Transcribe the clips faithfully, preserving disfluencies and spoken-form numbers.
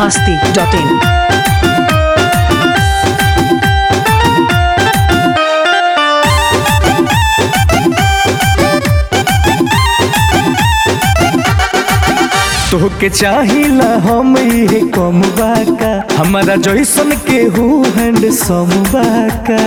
masti dot in. तोहके चाहिला हम ये कम बाका हमारा जैसन के हु हैंडसम बाका।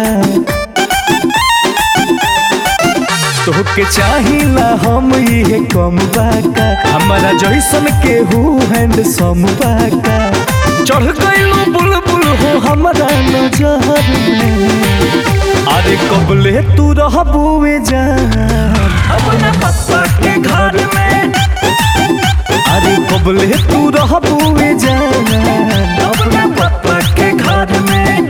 तोहके चाहिला हम ये कम बाका हमारा जैसन के हु हैंडसम बाका। चढ़ गइलो बुलबुल हो हमारा नजर में, अरे कबले तू रहबुए जान अपना पप्पा के घर में। अरे कबले तू रहबुए जान अपना पप्पा के घर में।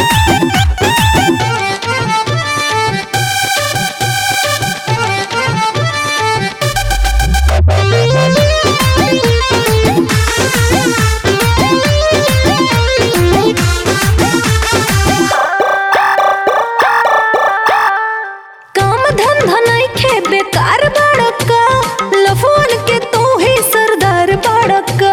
काम धंधा नइखे बेकार बड़का, लफुअन के तू ही सरदार बड़का।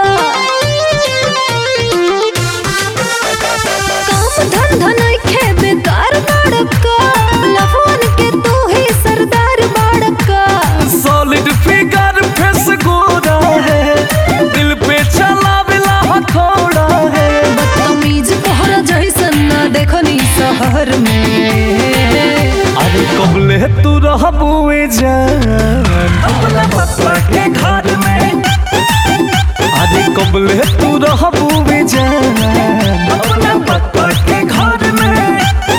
काम धंधा नइखे बेकार बड़का, लफुअन के तू ही सरदार बड़का। सॉलिड फिगर फेस गोरा है, दिल पे चलावेला हथौड़ा है। बदतमीज तोहरा जैसन ना देखनी शहर में। अरे कबले तू रहबुए जान अपना पप्पा के घर में। अरे कबले तू रहबुए जान अपना पप्पा के घर में।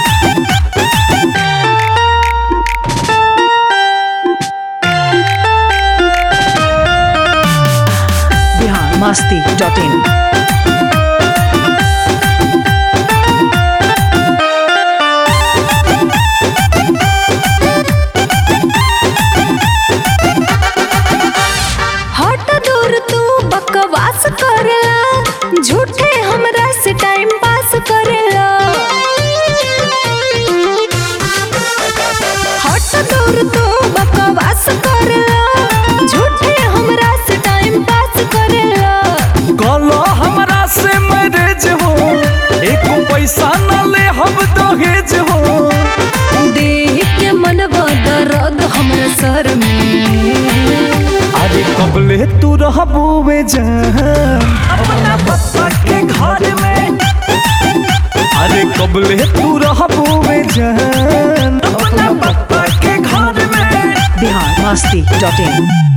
Bihar masti dot in. हट दूर तू बकवास करेला, झूठे हमरा से टाइम पास करेला। हट दूर तू बकवास करेला, झूठे हमरा से टाइम पास करेला। कलो हमरा से मैरिज हो, एक पैसा न ले हम दहेज हो। देख के मनवा दर्द हमरा सर में। अरे कबले तू रहबुए जान अपना पप्पा के घर में। अरे कबले तू रहबुए जान अपना पप्पा के घर में। Bihar masti dot in.